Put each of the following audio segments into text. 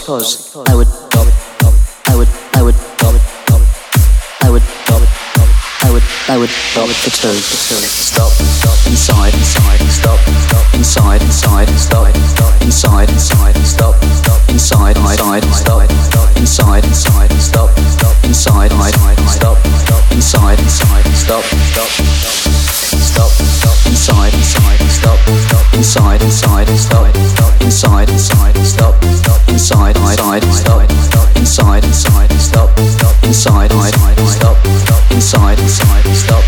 I would stop. I would stop. I would stop. I would stop for two. Stop. Inside. Stop. Inside. Stop. Inside. Stop. Inside. Stop. Inside. Stop. Inside. Stop. Inside. Stop. Stop. Inside. Stop. Inside. Stop. Inside. Stop. Inside. Stop. Inside. Stop. Inside. Stop. Inside. Stop.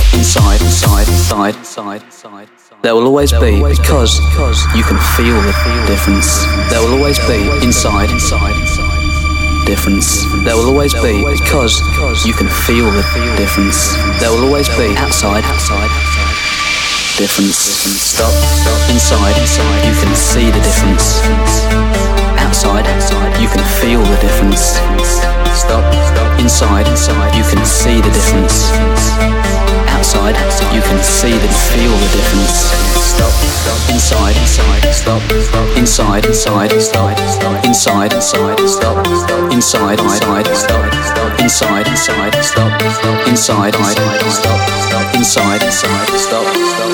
Inside. There will always be, because you can feel the difference. There will always be inside. Difference. There will always be, because you can feel the difference. There will always be outside. Difference. Stop. Inside. You can see the difference. Outside. You can feel the difference. Stop. Inside. You can see the difference. Outside. You can see and feel the difference. Stop. Inside. Stop. Inside. Stop. Inside. Stop. Inside. Stop. Inside. Stop. Inside. Stop. Inside. Stop.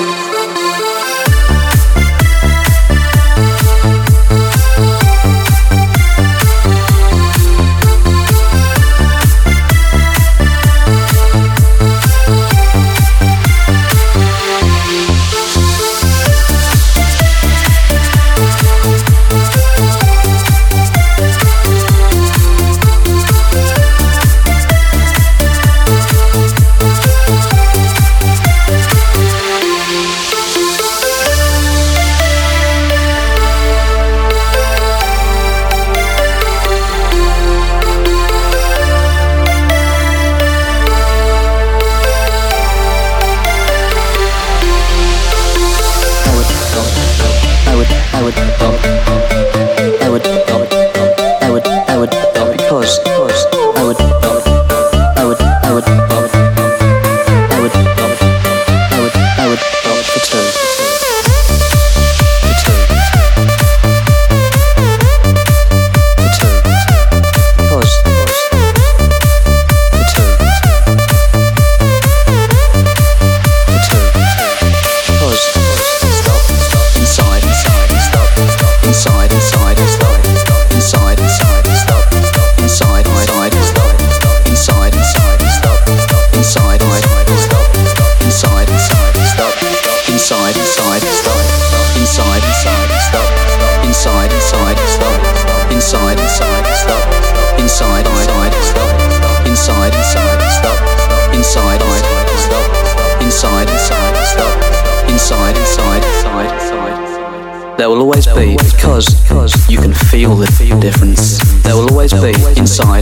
There will always be, because you can feel the difference. There will always be inside.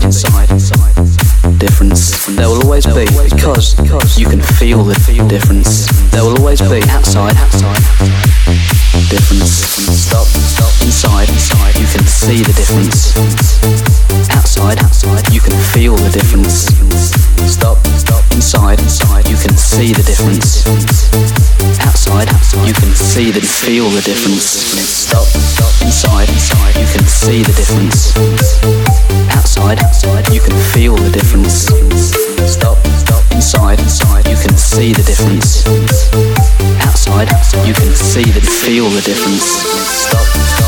Difference. There will always be, because you can feel the difference. There will always be outside. Difference. Stop. Inside. You can see the difference. Outside. You can feel the difference. Stop. Inside. You can see the difference. Outside. You can see and feel the difference. Stop. Inside. You can see the difference. Outside. You can feel the difference. Stop. Inside. You can see the difference. Outside. You can see and feel the difference. Stop.